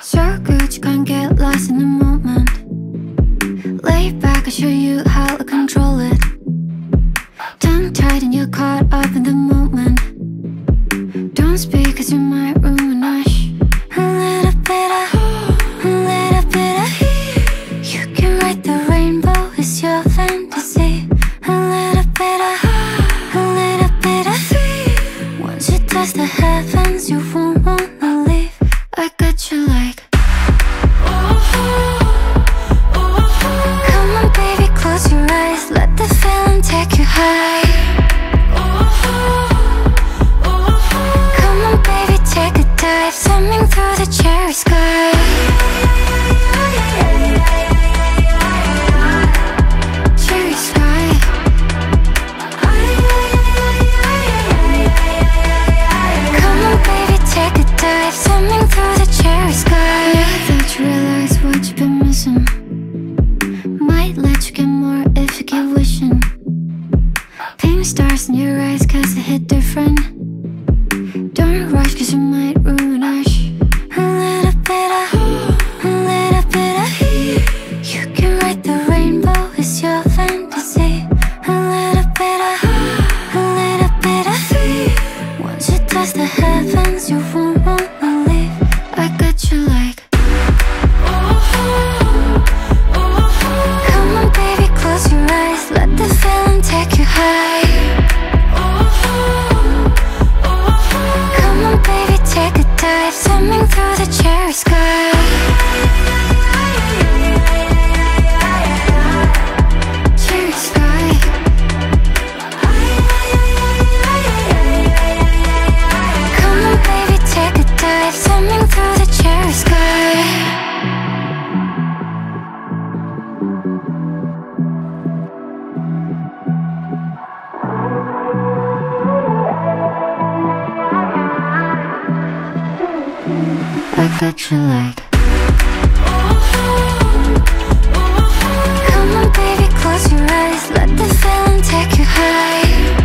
So good you can't get lost in the moment. Lay back, I'll show you how to control it. Tongue tied and you're caught up in the moment. Don't speak cause you might ruin us. A little bit of you can write the rainbow, it's your fantasy. A little bit of once you touch the heavens, you won't wanna leave. I got you like come on baby, close your eyes, let the feeling take you high. Come on baby, take a dive, swimming through the cherry sky. Cherry sky. Come on baby, take a dive, swimming through the cherry sky. Now that you realize what you've been missing, might let you get more if you keep wishing. Pink stars in your eyes cause they hit different. Don't rush cause you might ruin us. A little bit of you can write the rainbow, it's your fantasy. A little bit of once you touch the heavens, you won't wanna leave. I got you like come on baby, close your eyes, let the feeling take you high. Come on baby, take a dive, swimming through the cherry sky. Cherry sky. Come on baby, take a dive, swimming through the cherry sky. I got you like come on baby, close your eyes, let the feeling take you high.